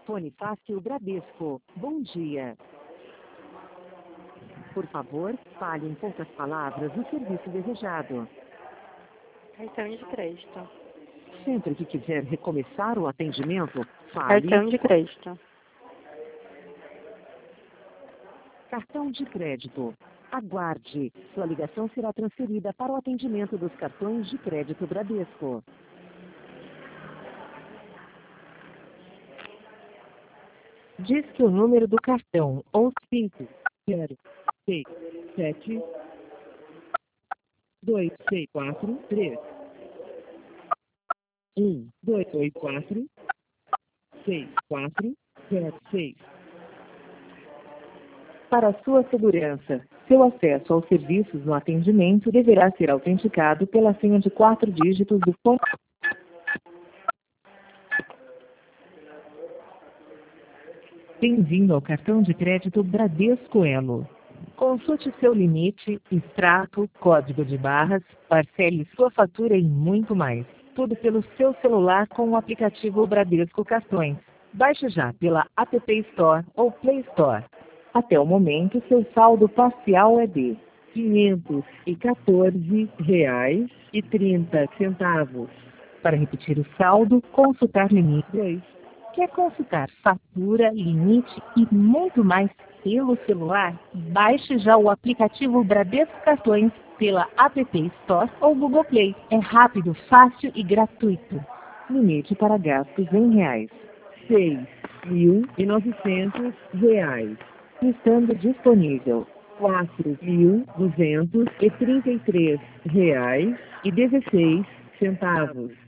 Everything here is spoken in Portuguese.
Telefone Fácil Bradesco. Bom dia. Por favor, fale em poucas palavras o serviço desejado. Cartão de crédito. Sempre que quiser recomeçar o atendimento, fale... Cartão de crédito. Cartão de crédito. Aguarde. Sua ligação será transferida para o atendimento dos cartões de crédito Bradesco. Diz que o número do cartão ou 5, 0, 6, 7, 2, 6, 4, 3, 1, 2, 8, 4, 6, 4, 0, 6. Para sua segurança, seu acesso aos serviços no atendimento deverá ser autenticado pela senha de 4 dígitos do fone. Bem-vindo ao cartão de crédito Bradesco Elo. Consulte seu limite, extrato, código de barras, parcele sua fatura e muito mais. Tudo pelo seu celular com o aplicativo Bradesco Cartões. Baixe já pela App Store ou Play Store. Até o momento, seu saldo parcial é de R$ 514,30. Para repetir o saldo, consultar limite 2. Quer consultar fatura, limite e muito mais pelo celular? Baixe já o aplicativo Bradesco Cartões pela App Store ou Google Play. É rápido, fácil e gratuito. Limite para gastos em reais: R$ 6.900. Estando disponível R$ 4.233,16.